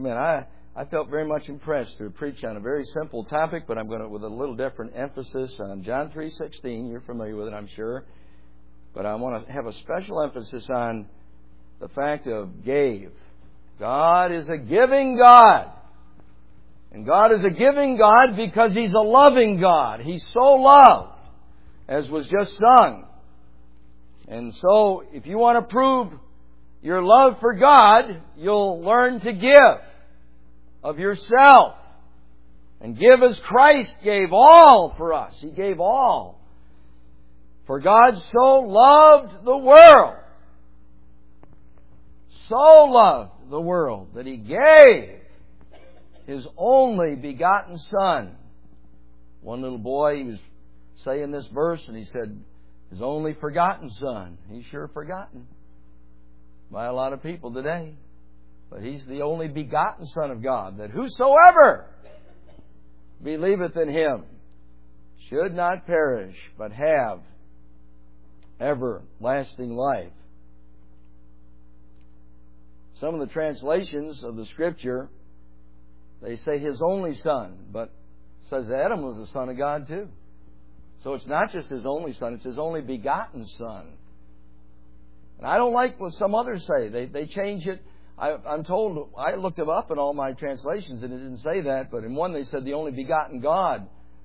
Amen. I felt very much impressed to preach on a very simple topic, but I'm going to with a little different emphasis on John 3:16. You're familiar with it, I'm sure. But I want to have a special emphasis on the fact of gave. God is a giving God. And God is a giving God because He's a loving God. He's so loved, as was just sung. And so, if you want to prove your love for God, you'll learn to give of yourself. And give as Christ gave all for us. He gave all. For God so loved the world. So loved the world that He gave His only begotten Son. One little boy, he was saying this verse and he said, His only forgotten Son. He's sure forgotten by a lot of people today. But He's the only begotten Son of God, that whosoever believeth in Him should not perish, but have everlasting life. Some of the translations of the Scripture, they say His only Son, but it says Adam was the Son of God too. So it's not just His only Son, it's His only begotten Son. And I don't like what some others say. They change it. I'm told, I looked it up in all my translations and it didn't say that, but in one they said the only begotten God.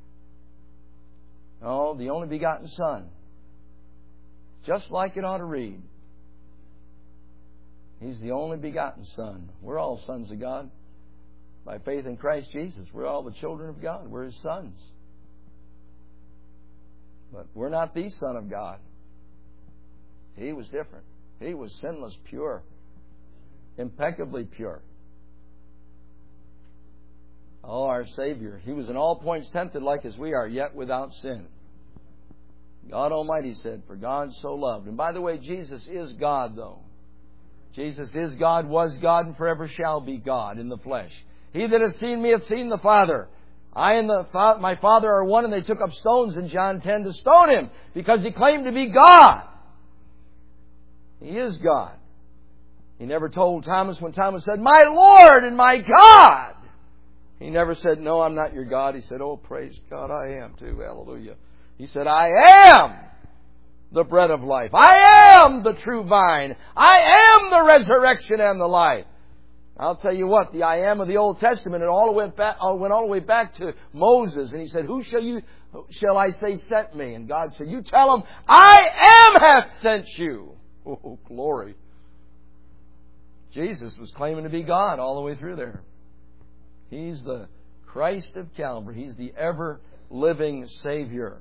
No, the only begotten Son. Just like it ought to read. He's the only begotten Son. We're all sons of God. By faith in Christ Jesus. We're all the children of God. We're His sons. But we're not the Son of God. He was different. He was sinless, pure. Impeccably pure. Oh, our Savior. He was in all points tempted like as we are, yet without sin. God Almighty said, For God so loved. And by the way, Jesus is God, though. Jesus is God, was God, and forever shall be God in the flesh. He that hath seen me hath seen the Father. I and my Father are one, and they took up stones in John 10 to stone Him, because He claimed to be God. He is God. He never told Thomas when Thomas said, My Lord and my God. He never said, No, I'm not your God. He said, Oh, praise God, I am too. Hallelujah. He said, I am the bread of life. I am the true vine. I am the resurrection and the life. I'll tell you what, the I am of the Old Testament, it went all the way back to Moses. And he said, Who shall I say sent me? And God said, You tell him, I am hath sent you. Oh, glory. Jesus was claiming to be God all the way through there. He's the Christ of Calvary. He's the ever-living Savior.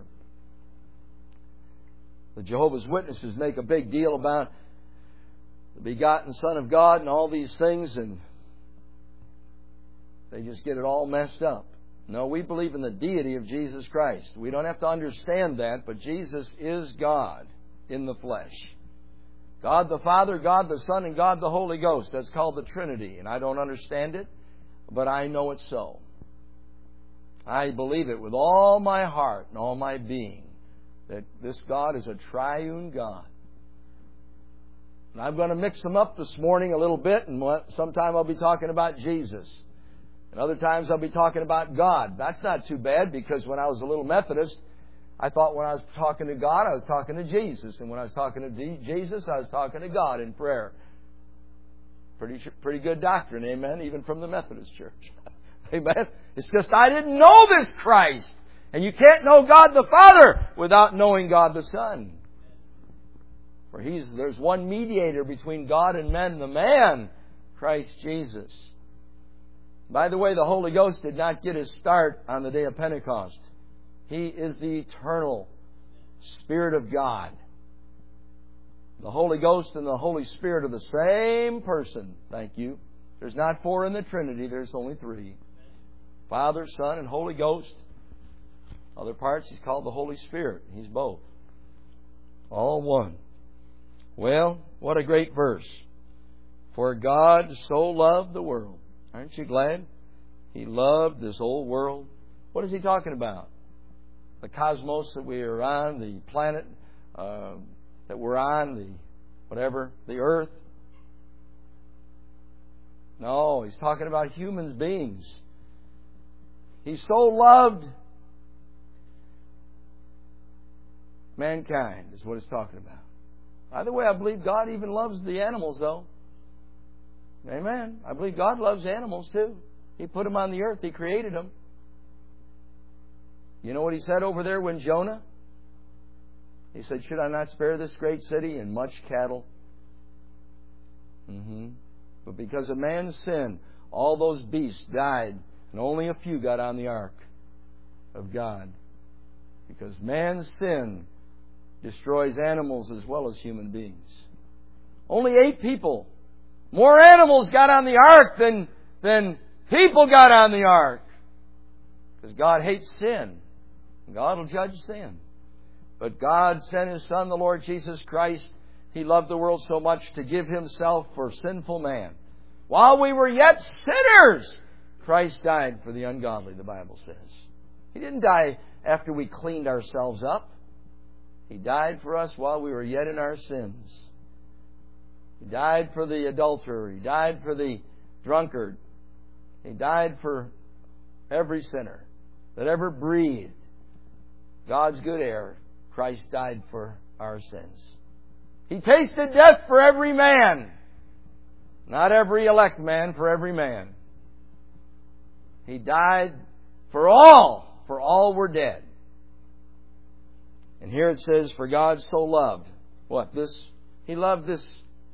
The Jehovah's Witnesses make a big deal about the begotten Son of God and all these things, and they just get it all messed up. No, we believe in the deity of Jesus Christ. We don't have to understand that, but Jesus is God in the flesh. God the Father, God the Son, and God the Holy Ghost. That's called the Trinity. And I don't understand it, but I know it's so. I believe it with all my heart and all my being, that this God is a triune God. And I'm going to mix them up this morning a little bit, and sometime I'll be talking about Jesus. And other times I'll be talking about God. That's not too bad, because when I was a little Methodist, I thought when I was talking to God, I was talking to Jesus. And when I was talking to Jesus, I was talking to God in prayer. Pretty good doctrine, amen, even from the Methodist Church. Amen. It's just I didn't know this Christ. And you can't know God the Father without knowing God the Son. For there's one mediator between God and men, the man, Christ Jesus. By the way, the Holy Ghost did not get His start on the day of Pentecost. He is the eternal Spirit of God. The Holy Ghost and the Holy Spirit are the same person. Thank you. There's not four in the Trinity. There's only three. Father, Son, and Holy Ghost. Other parts He's called the Holy Spirit. He's both. All one. Well, what a great verse. For God so loved the world. Aren't you glad? He loved this whole world. What is He talking about? The cosmos that we are on, the planet that we're on, the earth. No, He's talking about human beings. He so loved mankind, is what it's talking about. By the way, I believe God even loves the animals, though. Amen. I believe God loves animals, too. He put them on the earth. He created them. You know what He said over there when Jonah? He said, should I not spare this great city and much cattle? But because of man's sin, all those beasts died, and only a few got on the ark of God. Because man's sin destroys animals as well as human beings. Only 8 people. More animals got on the ark than people got on the ark. Because God hates sin. God will judge sin. But God sent His Son, the Lord Jesus Christ. He loved the world so much to give Himself for sinful man. While we were yet sinners, Christ died for the ungodly, the Bible says. He didn't die after we cleaned ourselves up. He died for us while we were yet in our sins. He died for the adulterer. He died for the drunkard. He died for every sinner that ever breathed God's good air. Christ died for our sins. He tasted death for every man. Not every elect man, for every man. He died for all. For all were dead. And here it says, for God so loved. What? He loved this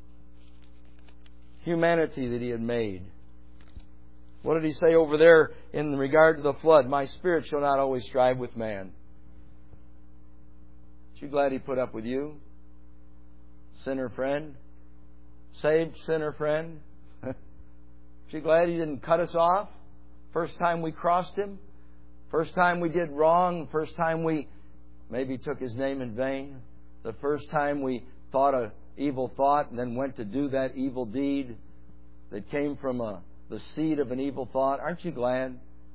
humanity that He had made. What did He say over there in regard to the flood? My spirit shall not always strive with man. Aren't you glad He put up with you? Sinner friend? Saved sinner friend? Aren't you glad He didn't cut us off? First time we crossed Him? First time we did wrong? First time we maybe took His name in vain? The first time we thought an evil thought and then went to do that evil deed that came from the seed of an evil thought? Aren't you glad?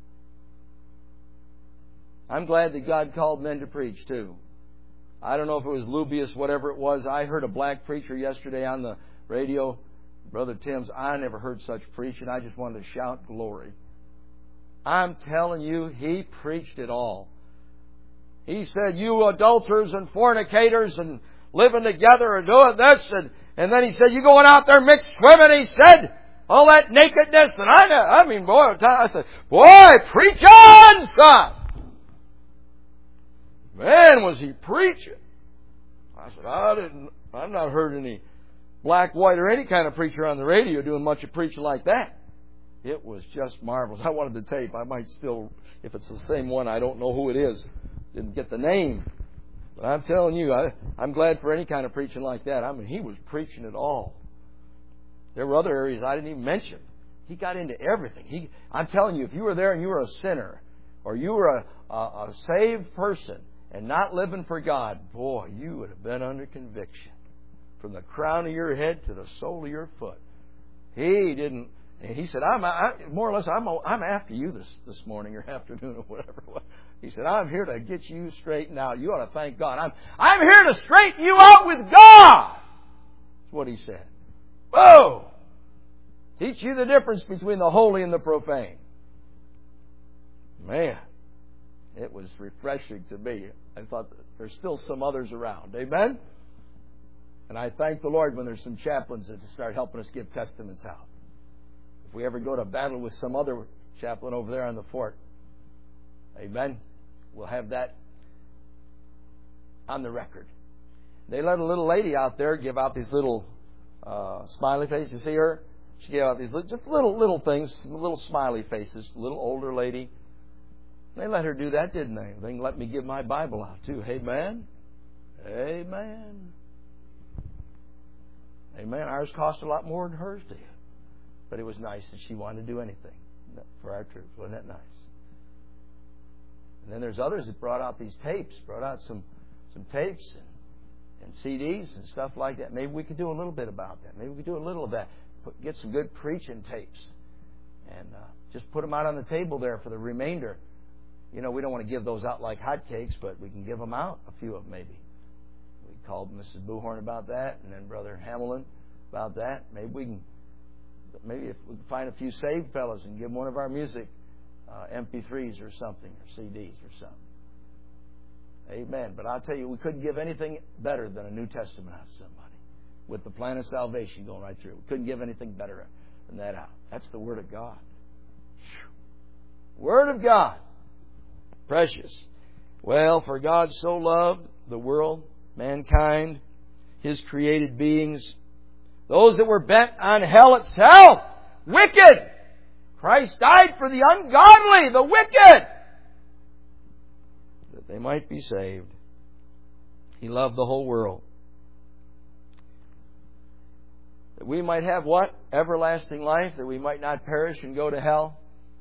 I'm glad that God called men to preach too. I don't know if it was Lubius, whatever it was. I heard a black preacher yesterday on the radio. Brother Tim's, I never heard such preaching. I just wanted to shout glory. I'm telling you, he preached it all. He said, you adulterers and fornicators and living together and doing this. And then he said, you going out there mixed swimming. He said, all that nakedness. And I said, boy, preach on, son. Man, was he preaching. I said, I've not heard any black, white, or any kind of preacher on the radio doing much of preaching like that. It was just marvelous. I wanted the tape. I might still, if it's the same one, I don't know who it is. Didn't get the name. But I'm telling you, I'm glad for any kind of preaching like that. I mean, he was preaching it all. There were other areas I didn't even mention. He got into everything. I'm telling you, if you were there and you were a sinner, or you were a saved person, and not living for God, boy, you would have been under conviction. From the crown of your head to the sole of your foot. He didn't. He said, more or less, I'm after you this morning or afternoon or whatever it was. He said, I'm here to get you straightened out. You ought to thank God. I'm here to straighten you out with God. That's what he said. Whoa! Teach you the difference between the holy and the profane. Man, it was refreshing to me. I thought there's still some others around. Amen? And I thank the Lord when there's some chaplains that start helping us give testaments out. If we ever go to battle with some other chaplain over there on the fort, amen, we'll have that on the record. They let a little lady out there give out these little smiley faces. You see her? She gave out these just little things, little smiley faces, a little older lady. They let her do that, didn't they? They let me give my Bible out too. Amen? Amen. Amen. Ours cost a lot more than hers did. But it was nice that she wanted to do anything for our troops. Wasn't that nice? And then there's others that brought out these tapes, brought out some tapes and CDs and stuff like that. Maybe we could do a little bit about that. Maybe we could do a little of that. Get some good preaching tapes and just put them out on the table there for the remainder. You know, we don't want to give those out like hotcakes, but we can give them out, a few of them maybe. We called Mrs. Buhorn about that, and then Brother Hamlin about that. Maybe we can Maybe if we can find a few saved fellas and give them one of our music MP3s or something, or CDs or something. Amen. But I'll tell you, we couldn't give anything better than a New Testament out to somebody with the plan of salvation going right through. We couldn't give anything better than that out. That's the Word of God. Word of God. Precious. Well, for God so loved the world, mankind, His created beings, those that were bent on hell itself, wicked. Christ died for the ungodly, the wicked, that they might be saved. He loved the whole world. That we might have what? Everlasting life, that we might not perish and go to hell,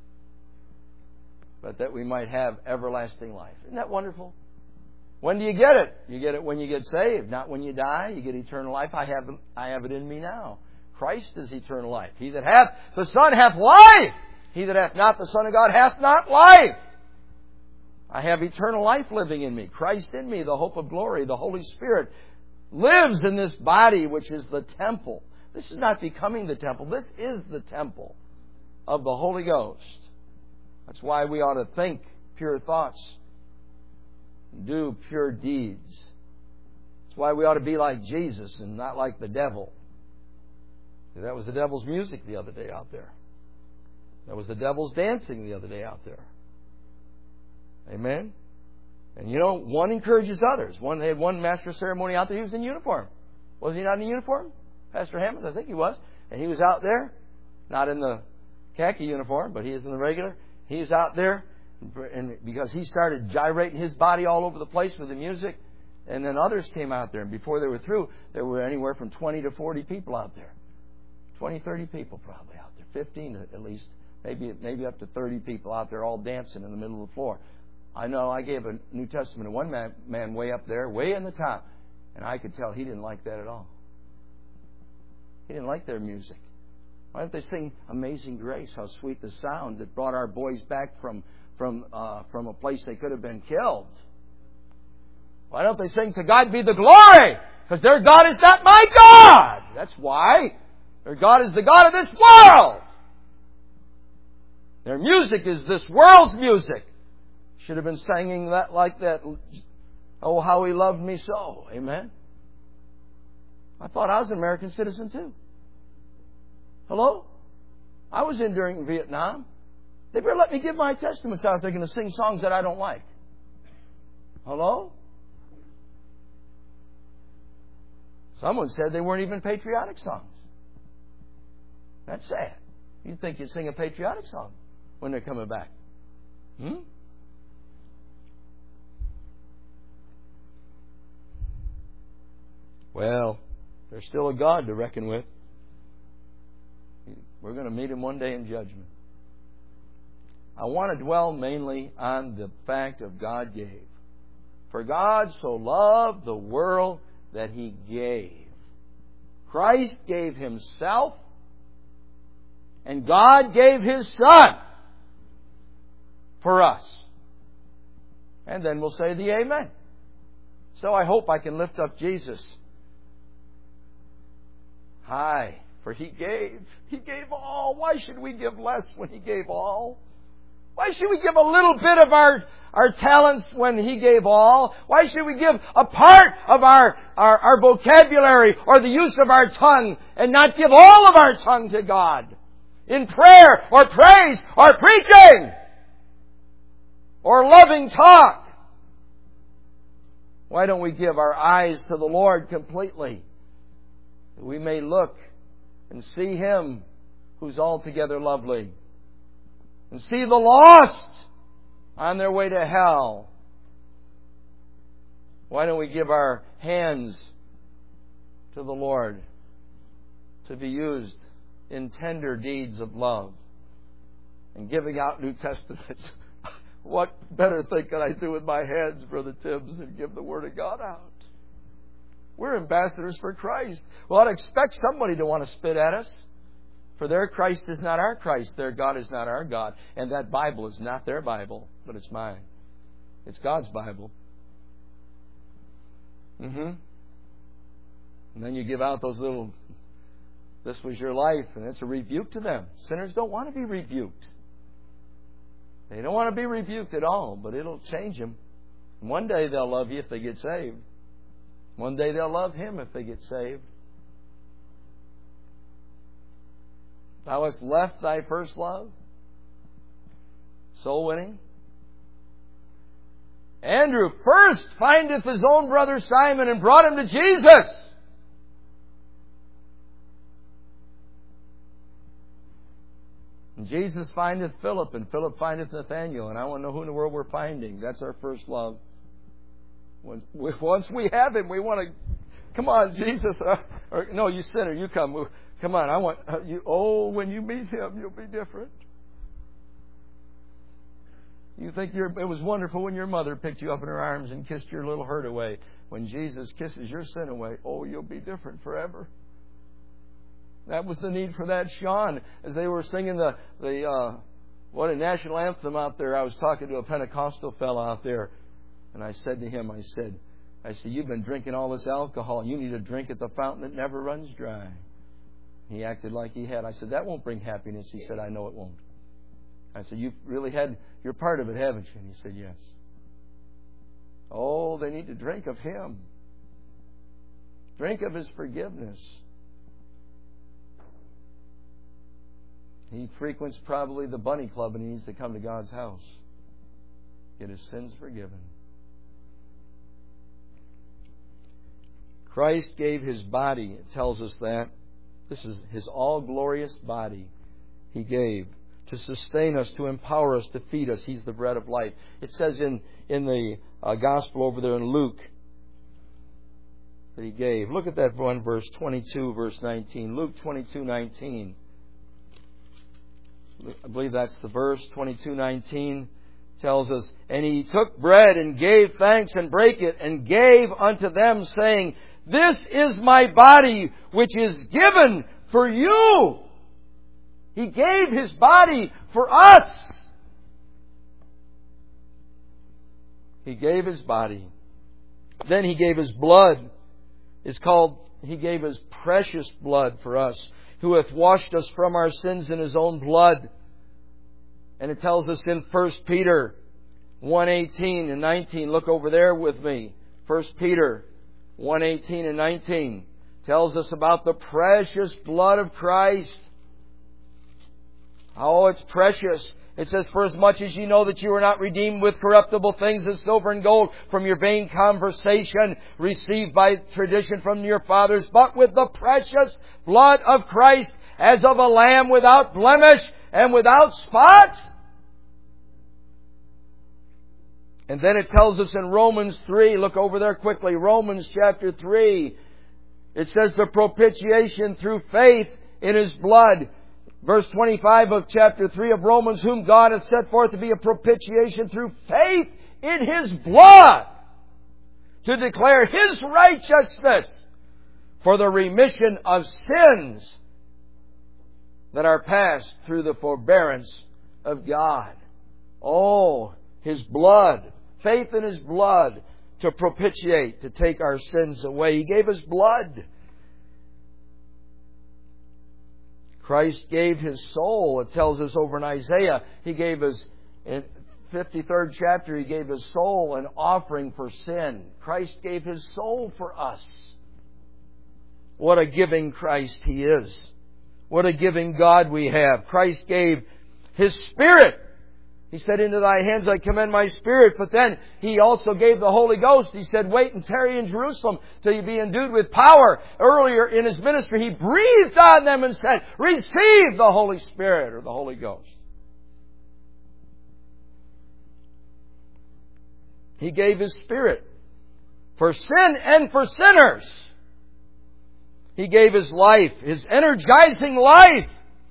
but that we might have everlasting life. Isn't that wonderful? When do you get it? You get it when you get saved, not when you die. You get eternal life. I have it in me now. Christ is eternal life. He that hath the Son hath life. He that hath not the Son of God hath not life. I have eternal life living in me. Christ in me, the hope of glory. The Holy Spirit lives in this body, which is the temple. This is not becoming the temple. This is the temple of the Holy Ghost. That's why we ought to think pure thoughts, do pure deeds. That's why we ought to be like Jesus and not like the devil. That was the devil's music the other day out there. That was the devil's dancing the other day out there. Amen? And you know, one encourages others. They had one master of ceremony out there. He was in uniform. Was he not in uniform? Pastor Hammonds, I think he was. And he was out there, not in the khaki uniform, but he is in the regular. He was out there, and because he started gyrating his body all over the place with the music, and then others came out there. And before they were through, there were anywhere from 20 to 40 people out there. 20, 30 people probably out there. 15 at least. Maybe up to 30 people out there all dancing in the middle of the floor. I know I gave a New Testament to one man way up there, way in the top. And I could tell he didn't like that at all. He didn't like their music. Why don't they sing Amazing Grace? How sweet the sound that brought our boys back from a place they could have been killed. Why don't they sing To God Be the Glory? Because their God is not my God. That's why. Their God is the God of this world. Their music is this world's music. Should have been singing that like that. Oh, how He loved me so. Amen. I thought I was an American citizen too. Hello? I was in during Vietnam. They better let me give my testaments out if they're going to sing songs that I don't like. Hello? Someone said they weren't even patriotic songs. That's sad. You'd think you'd sing a patriotic song when they're coming back. Well, there's still a God to reckon with. We're going to meet Him one day in judgment. I want to dwell mainly on the fact of God gave. For God so loved the world that He gave. Christ gave Himself, and God gave His Son for us. And then we'll say the Amen. So I hope I can lift up Jesus high, for He gave. He gave all. Why should we give less when He gave all? Why should we give a little bit of our talents when He gave all? Why should we give a part of our vocabulary or the use of our tongue and not give all of our tongue to God in prayer or praise or preaching or loving talk? Why don't we give our eyes to the Lord completely, that we may look and see Him who's altogether lovely, and see the lost on their way to hell? Why don't we give our hands to the Lord to be used in tender deeds of love and giving out New Testaments? What better thing can I do with my hands, Brother Tibbs, than give the Word of God out? We're ambassadors for Christ. Well, I'd expect somebody to want to spit at us. For their Christ is not our Christ. Their God is not our God. And that Bible is not their Bible, but it's mine. It's God's Bible. And then you give out those little This was your life, and it's a rebuke to them. Sinners don't want to be rebuked. They don't want to be rebuked at all, but it'll change them. One day they'll love you if they get saved. One day they'll love Him if they get saved. Thou hast left thy first love. Soul winning. Andrew first findeth his own brother Simon and brought him to Jesus. And Jesus findeth Philip, and Philip findeth Nathanael. And I want to know who in the world we're finding. That's our first love. Once we have Him, we want to, come on, Jesus. Or, no, you sinner, you come. Come on, I want you. Oh, when you meet Him, you'll be different. You think it was wonderful when your mother picked you up in her arms and kissed your little hurt away. When Jesus kisses your sin away, oh, you'll be different forever. That was the need for that, Sean. As they were singing the national anthem out there, I was talking to a Pentecostal fellow out there, and I said to him, I said, you've been drinking all this alcohol. You need a drink at the fountain that never runs dry. He acted like he had. I said, that won't bring happiness. He said, I know it won't. I said, you've really had your part of it, haven't you? And he said, yes. Oh, they need to drink of Him. Drink of His forgiveness. He frequents probably the bunny club and he needs to come to God's house. Get his sins forgiven. Christ gave His body. It tells us that. This is His all-glorious body He gave to sustain us, to empower us, to feed us. He's the bread of life. It says in the Gospel over there in Luke that He gave. Look at that one, verse 22, verse 19. Luke 22:19. I believe that's the verse. 22:19 tells us, and He took bread and gave thanks and brake it and gave unto them, saying, this is my body which is given for you. He gave His body for us. He gave His body. Then He gave His blood. He gave His precious blood for us, who hath washed us from our sins in His own blood. And it tells us in 1 Peter 1:18 and 19. Look over there with me. 1 Peter 1:18 and 19 tells us about the precious blood of Christ. Oh, it's precious. It says, for as much as ye know that you were not redeemed with corruptible things as silver and gold from your vain conversation received by tradition from your fathers, but with the precious blood of Christ, as of a lamb without blemish and without spot. And then it tells us in Romans 3, look over there quickly, Romans chapter 3, it says the propitiation through faith in His blood. Verse 25 of chapter 3 of Romans, whom God hath set forth to be a propitiation through faith in His blood, to declare His righteousness for the remission of sins that are passed through the forbearance of God. Oh, His blood, faith in His blood to propitiate, to take our sins away. He gave His blood. Christ gave His soul. It tells us over in Isaiah, He gave His, in 53rd chapter, He gave His soul an offering for sin. Christ gave His soul for us. What a giving Christ He is. What a giving God we have. Christ gave His Spirit. He said, into Thy hands I commend my spirit. But then He also gave the Holy Ghost. He said, wait and tarry in Jerusalem till you be endued with power. Earlier in His ministry, He breathed on them and said, receive the Holy Spirit or the Holy Ghost. He gave His Spirit for sin and for sinners. He gave His life, His energizing life.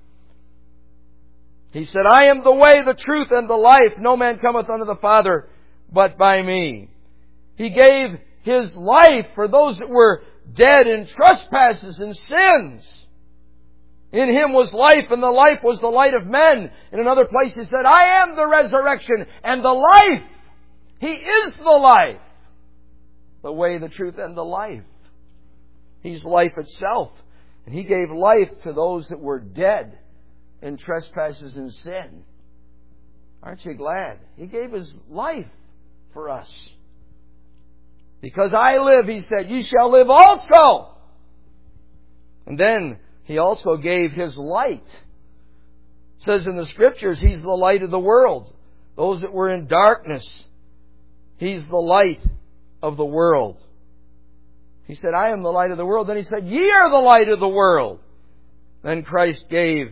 He said, I am the way, the truth, and the life. No man cometh unto the Father but by me. He gave His life for those that were dead in trespasses and sins. In Him was life, and the life was the light of men. In another place He said, I am the resurrection and the life. He is the life. The way, the truth, and the life. He's life itself. And He gave life to those that were dead in trespasses and sin. Aren't you glad? He gave His life for us. Because I live, He said, ye shall live also. And then He also gave His light. It says in the Scriptures, He's the light of the world. Those that were in darkness, He's the light of the world. He said, I am the light of the world. Then He said, ye are the light of the world. Then Christ gave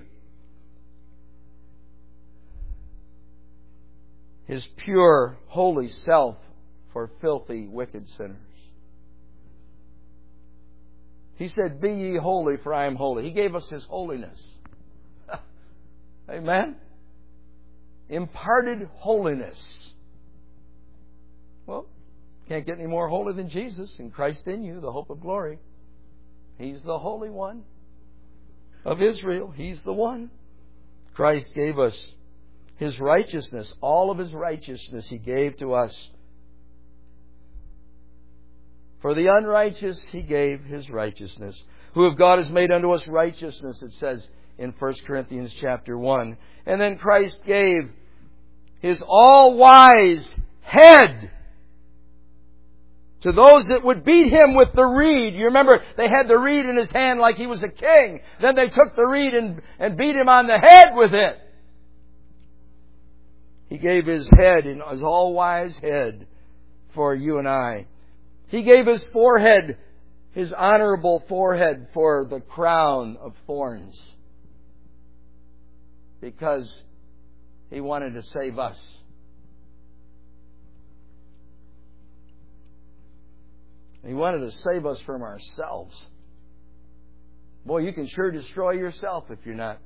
His pure, holy self for filthy, wicked sinners. He said, be ye holy, for I am holy. He gave us His holiness. Amen? Imparted holiness. Well, can't get any more holy than Jesus, and Christ in you, the hope of glory. He's the Holy One of Israel. He's the one. Christ gave us His righteousness. All of His righteousness He gave to us. For the unrighteous He gave His righteousness. Who of God has made unto us righteousness, it says in 1 Corinthians chapter 1. And then Christ gave His all-wise head to those that would beat Him with the reed. You remember, they had the reed in His hand like He was a king. Then they took the reed and beat Him on the head with it. He gave His head, His all-wise head, for you and I. He gave His forehead, His honorable forehead, for the crown of thorns. Because He wanted to save us. He wanted to save us from ourselves. Boy, you can sure destroy yourself if you're not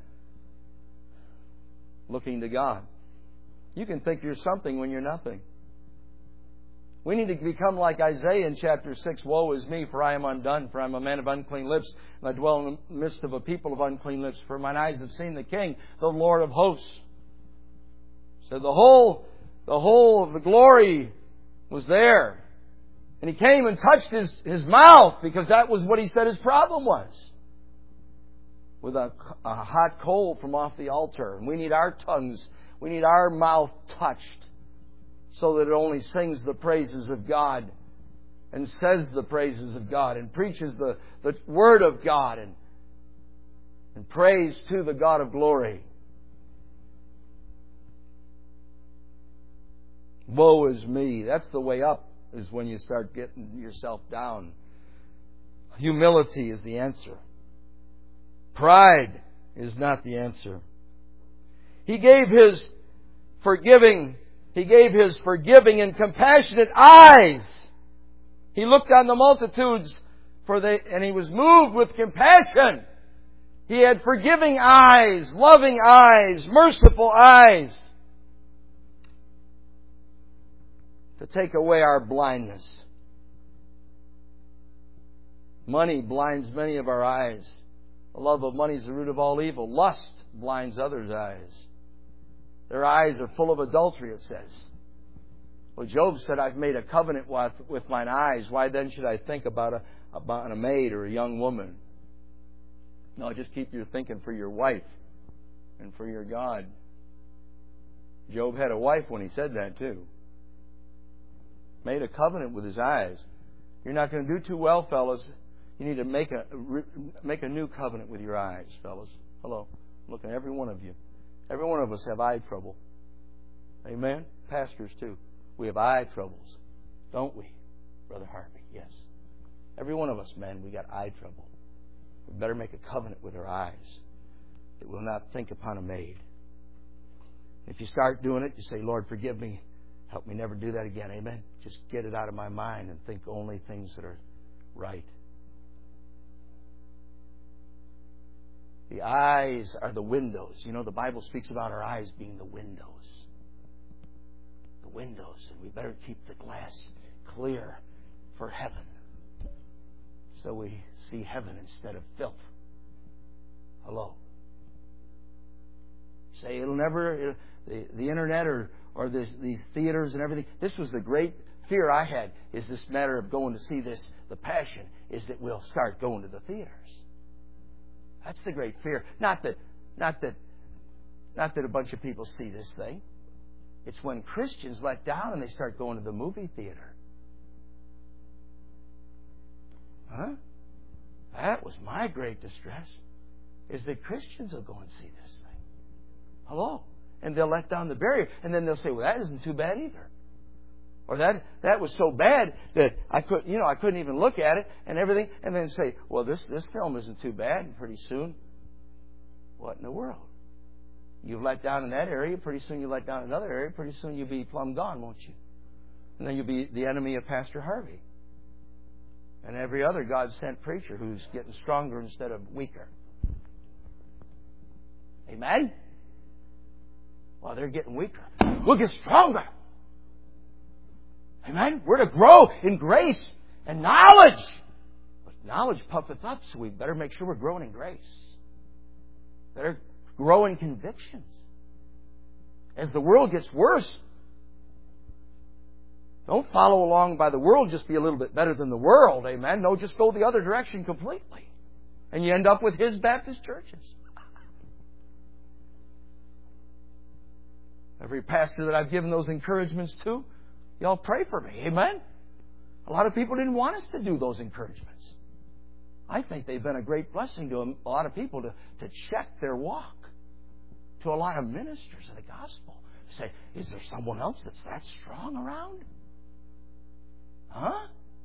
looking to God. You can think you're something when you're nothing. We need to become like Isaiah in chapter 6. Woe is me, for I am undone, for I am a man of unclean lips, and I dwell in the midst of a people of unclean lips. For mine eyes have seen the King, the Lord of hosts. So the whole of the glory was there. And He came and touched his mouth, because that was what He said His problem was. With a hot coal from off the altar. And we need our tongues, we need our mouth touched, so that it only sings the praises of God and says the praises of God and preaches the Word of God and praise to the God of glory. Woe is me. That's the way up, is when you start getting yourself down. Humility is the answer. Pride is not the answer. He gave His forgiving and compassionate eyes. He looked on the multitudes and He was moved with compassion. He had forgiving eyes, loving eyes, merciful eyes, to take away our blindness. Money blinds many of our eyes. The love of money is the root of all evil. Lust blinds others' eyes. Their eyes are full of adultery, it says. Well, Job said, I've made a covenant with mine eyes. Why then should I think about a maid or a young woman? No, just keep your thinking for your wife and for your God. Job had a wife when he said that too. Made a covenant with his eyes. You're not going to do too well, fellas. You need to make a new covenant with your eyes, fellas. Hello. Look at every one of you. Every one of us have eye trouble. Amen? Pastors too. We have eye troubles. Don't we, Brother Harvey? Yes. Every one of us, men, we got eye trouble. We better make a covenant with our eyes that we'll not think upon a maid. If you start doing it, you say, Lord, forgive me. Help me never do that again. Amen? Just get it out of my mind and think only things that are right. The eyes are the windows. You know, the Bible speaks about our eyes being the windows. The windows. And we better keep the glass clear for heaven, so we see heaven instead of filth. Hello. Say it'll never, the internet or these theaters and everything. This was the great fear I had, is this matter of going to see this, the Passion, is that we'll start going to the theaters. That's the great fear. Not that a bunch of people see this thing. It's when Christians let down and they start going to the movie theater. Huh? That was my great distress, is that Christians will go and see this thing. Hello? And they'll let down the barrier. And then they'll say, well, that isn't too bad either. Or that was so bad that I couldn't even look at it and everything. And then say, well, this film isn't too bad. And pretty soon, what in the world? You've let down in that area. Pretty soon you let down in another area. Pretty soon you'll be plumb gone, won't you? And then you'll be the enemy of Pastor Harvey. And every other God-sent preacher who's getting stronger instead of weaker. Amen? Well, they're getting weaker. We'll get stronger. Amen? We're to grow in grace and knowledge. But knowledge puffeth up, so we better make sure we're growing in grace. Better grow in convictions. As the world gets worse, don't follow along by the world, just be a little bit better than the world. Amen? No, just go the other direction completely. And you end up with his Baptist churches. Every pastor that I've given those encouragements to, y'all pray for me. Amen? A lot of people didn't want us to do those encouragements. I think they've been a great blessing to a lot of people to check their walk. To a lot of ministers of the gospel. Say, is there someone else that's that strong around? Huh?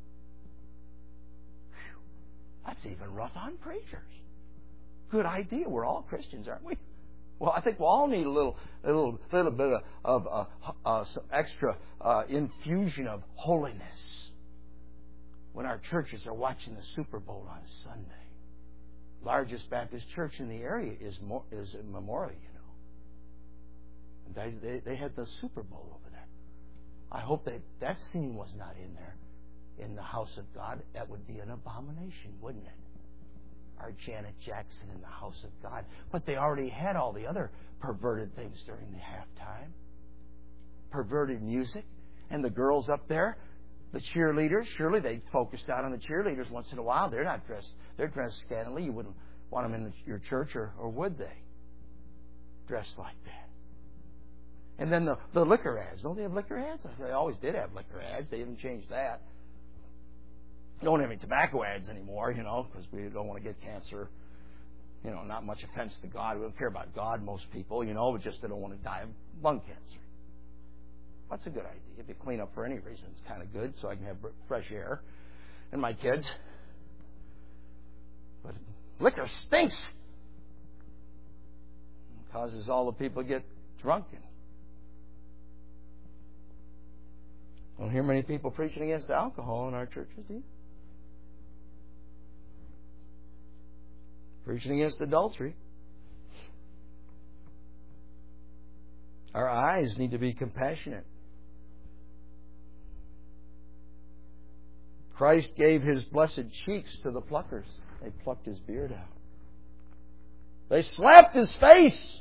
Whew. That's even rough on preachers. Good idea. We're all Christians, aren't we? Well, I think we all need a little bit of some extra infusion of holiness when our churches are watching the Super Bowl on Sunday. Largest Baptist church in the area is Memorial, you know. And they had the Super Bowl over there. I hope that scene was not in there in the house of God. That would be an abomination, wouldn't it? Our Janet Jackson in the house of God. But they already had all the other perverted things during the halftime. Perverted music. And the girls up there, the cheerleaders, surely they focused out on the cheerleaders once in a while. They're not dressed. They're dressed scantily. You wouldn't want them in your church, or would they? Dressed like that. And then the liquor ads. Don't they have liquor ads? They always did have liquor ads. They haven't changed that. Don't have any tobacco ads anymore, you know, because we don't want to get cancer. You know, not much offense to God. We don't care about God, most people, you know, but just they don't want to die of lung cancer. That's a good idea. If you clean up for any reason, it's kind of good, so I can have fresh air. And my kids. But liquor stinks. It causes all the people to get drunken. Don't hear many people preaching against alcohol in our churches, do you? Preaching against adultery. Our eyes need to be compassionate. Christ gave His blessed cheeks to the pluckers. They plucked His beard out. They slapped His face.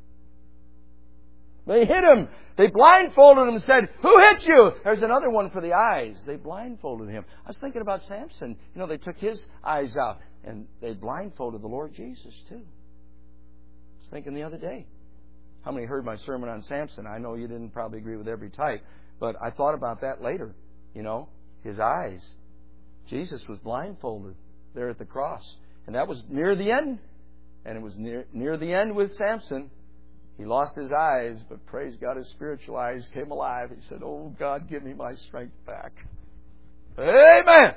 They hit Him. They blindfolded Him and said, "Who hit you?" There's another one for the eyes. They blindfolded Him. I was thinking about Samson. You know, they took his eyes out and they blindfolded the Lord Jesus too. I was thinking the other day. How many heard my sermon on Samson? I know you didn't probably agree with every type, but I thought about that later. You know, his eyes. Jesus was blindfolded there at the cross. And that was near the end. And it was near the end with Samson. He lost his eyes, but praise God, his spiritual eyes came alive. He said, "Oh, God, give me my strength back." Amen!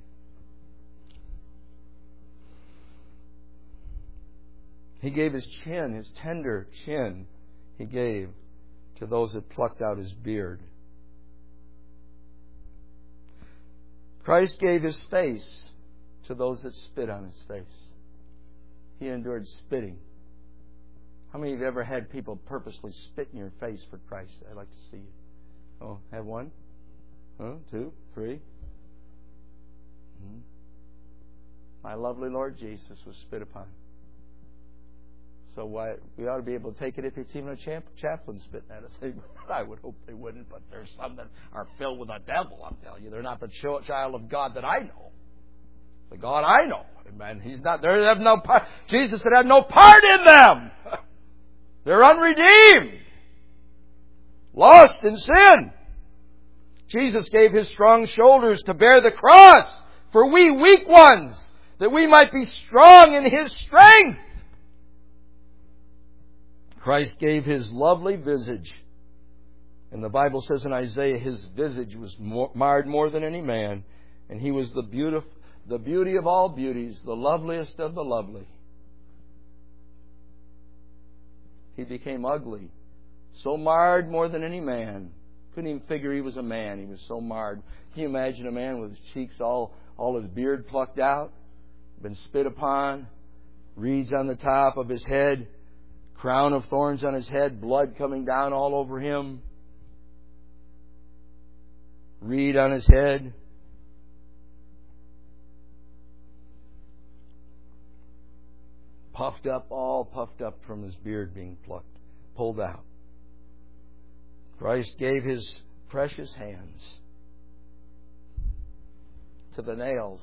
He gave His chin, His tender chin, He gave to those that plucked out His beard. Christ gave His face to those that spit on His face. He endured spitting. How many of you have ever had people purposely spit in your face for Christ? I'd like to see you. Oh, have one? Two? Three? My lovely Lord Jesus was spit upon. So we ought to be able to take it if it's even a chaplain spitting at us. I would hope they wouldn't, but there's some that are filled with the devil, I'm telling you. They're not the child of God that I know. The God I know. Amen. He's not there. They have no part. Jesus said, "Have no part in them." They're unredeemed. Lost in sin. Jesus gave His strong shoulders to bear the cross for we weak ones, that we might be strong in His strength. Christ gave His lovely visage. And the Bible says in Isaiah, His visage was marred more than any man. And He was the beauty of all beauties, the loveliest of the lovely. He became ugly, so marred more than any man. Couldn't even figure He was a man. He was so marred. Can you imagine a man with his cheeks all his beard plucked out, been spit upon, reeds on the top of his head, crown of thorns on his head, blood coming down all over him, reed on his head. All puffed up from his beard being pulled out. Christ gave His precious hands to the nails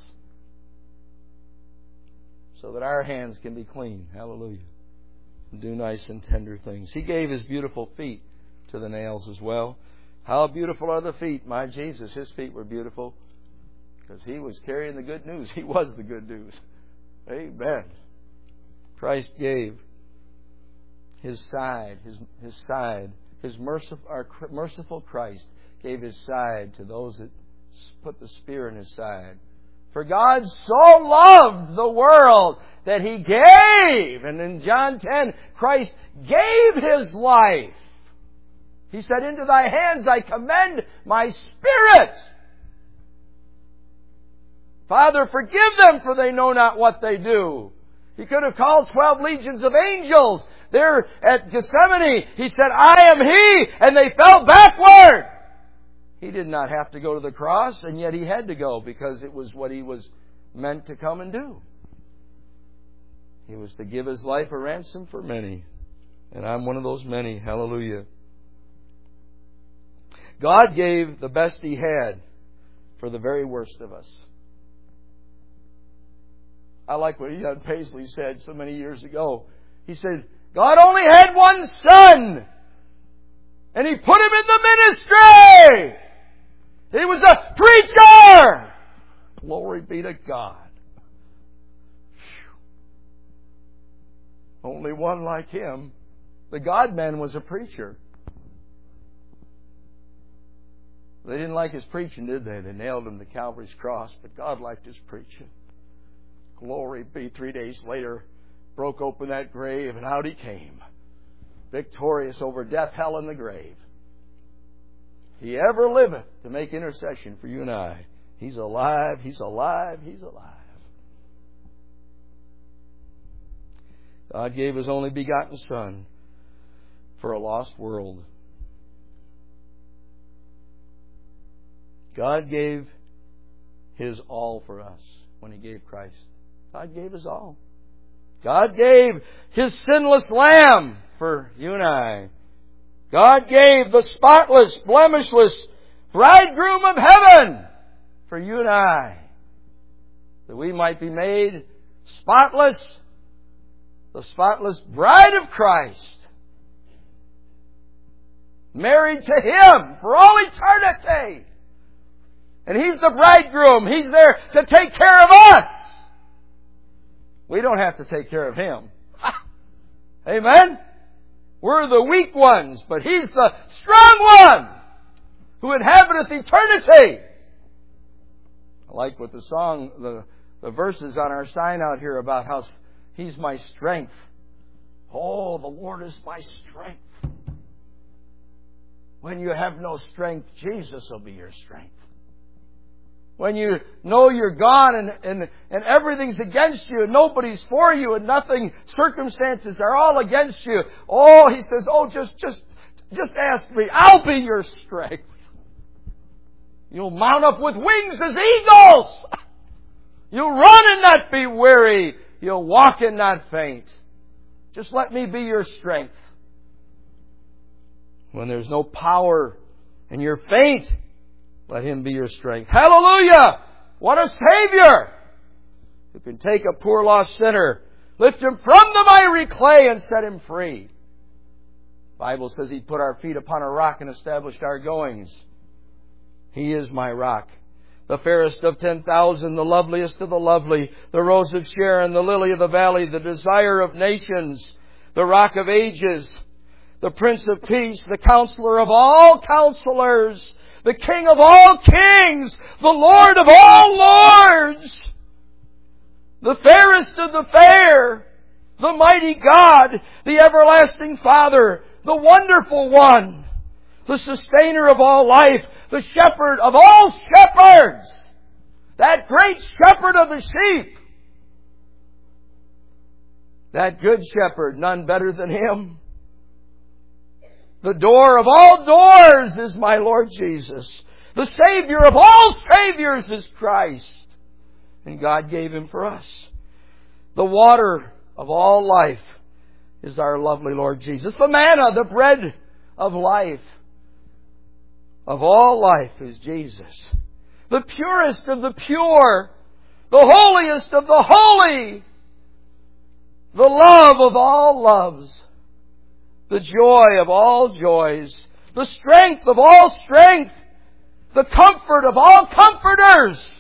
so that our hands can be clean. Hallelujah. And do nice and tender things. He gave His beautiful feet to the nails as well. How beautiful are the feet. My Jesus, His feet were beautiful because He was carrying the good news. He was the good news. Amen. Christ gave His side, His merciful Christ gave His side to those that put the spear in His side. For God so loved the world that He gave. And in John 10, Christ gave His life. He said, "Into Thy hands I commend my spirit. Father, forgive them, for they know not what they do." He could have called 12 legions of angels. There at Gethsemane, He said, "I am He," and they fell backward. He did not have to go to the cross, and yet He had to go because it was what He was meant to come and do. He was to give His life a ransom for many. And I'm one of those many. Hallelujah. God gave the best He had for the very worst of us. I like what Ian Paisley said so many years ago. He said, God only had one son, and He put him in the ministry. He was a preacher. Glory be to God. Whew. Only one like Him. The God-man was a preacher. They didn't like His preaching, did they? They nailed Him to Calvary's cross, but God liked His preaching. Glory be. 3 days later, broke open that grave, and out He came, victorious over death, hell, and the grave. He ever liveth to make intercession for you and I. He's alive, He's alive, He's alive. God gave His only begotten Son for a lost world. God gave His all for us when He gave Christ. God gave His all. God gave His sinless Lamb for you and I. God gave the spotless, blemishless bridegroom of heaven for you and I, that we might be made spotless, the spotless bride of Christ, married to Him for all eternity. And He's the bridegroom. He's there to take care of us. We don't have to take care of Him. Amen? We're the weak ones, but He's the strong one who inhabiteth eternity. I like what the song, the verses on our sign out here about how He's my strength. Oh, the Lord is my strength. When you have no strength, Jesus will be your strength. When you know you're gone and everything's against you and nobody's for you and nothing, circumstances are all against you. Oh, He says, just ask me. I'll be your strength. You'll mount up with wings as eagles. You'll run and not be weary. You'll walk and not faint. Just let me be your strength. When there's no power and you're faint, let Him be your strength. Hallelujah! What a Savior! who can take a poor lost sinner, lift him from the miry clay and set him free. The Bible says He put our feet upon a rock and established our goings. He is my rock. The fairest of 10,000, the loveliest of the lovely, the rose of Sharon, the lily of the valley, the desire of nations, the rock of ages, the Prince of Peace, the Counselor of all counselors, the King of all kings, the Lord of all lords, the fairest of the fair, the mighty God, the everlasting Father, the wonderful One, the sustainer of all life, the shepherd of all shepherds, that great shepherd of the sheep, that good shepherd, none better than Him. The door of all doors is my Lord Jesus. The Savior of all Saviors is Christ. And God gave Him for us. The water of all life is our lovely Lord Jesus. The manna, the bread of life, of all life is Jesus. The purest of the pure, the holiest of the holy, the love of all loves, the joy of all joys, the strength of all strength, the comfort of all comforters,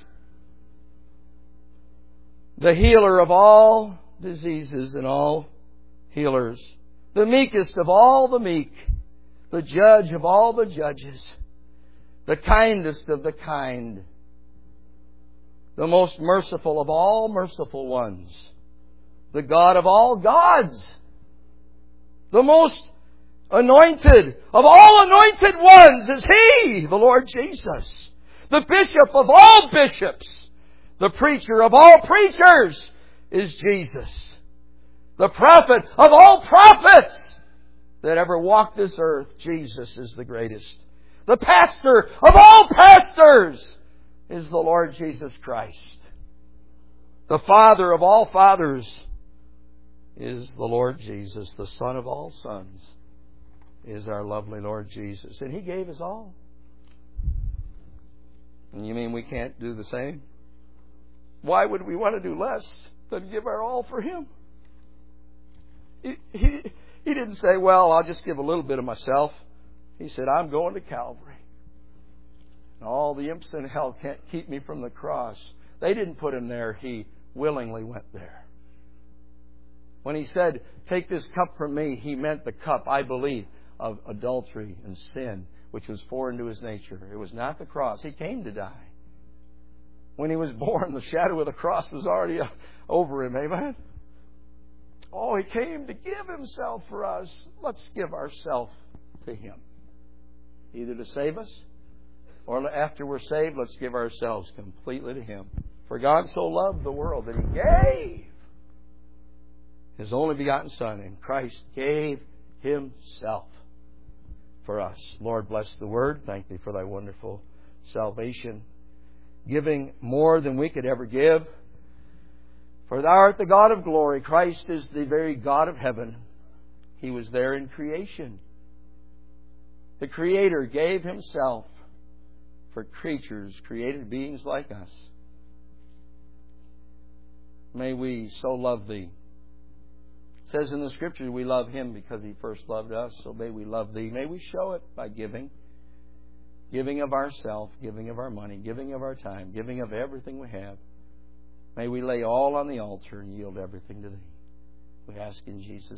the healer of all diseases and all healers, the meekest of all the meek, the judge of all the judges, the kindest of the kind, the most merciful of all merciful ones, the God of all gods, the most anointed of all anointed ones is He, the Lord Jesus, the bishop of all bishops, the preacher of all preachers is Jesus, the prophet of all prophets that ever walked this earth. Jesus is the greatest. The pastor of all pastors is the Lord Jesus Christ. The Father of all fathers is the Lord Jesus. The Son of all sons is our lovely Lord Jesus. And He gave us all. And you mean we can't do the same? Why would we want to do less than give our all for Him? He didn't say, well, I'll just give a little bit of myself. He said, I'm going to Calvary. And all the imps in hell can't keep me from the cross. They didn't put Him there. He willingly went there. When He said, take this cup from me, He meant the cup, I believe, of adultery and sin, which was foreign to His nature. It was not the cross. He came to die. When He was born, the shadow of the cross was already over Him. Amen? Oh, He came to give Himself for us. Let's give ourselves to Him. Either to save us, or after we're saved, let's give ourselves completely to Him. For God so loved the world that He gave His only begotten Son, and Christ gave Himself for us. Lord, bless the Word. Thank Thee for Thy wonderful salvation. Giving more than we could ever give. For Thou art the God of glory. Christ is the very God of heaven. He was there in creation. The Creator gave Himself for creatures, created beings like us. May we so love Thee. It says in the Scriptures we love Him because He first loved us. So may we love Thee. May we show it by giving. Giving of ourself, giving of our money, giving of our time, giving of everything we have. May we lay all on the altar and yield everything to Thee. We ask in Jesus'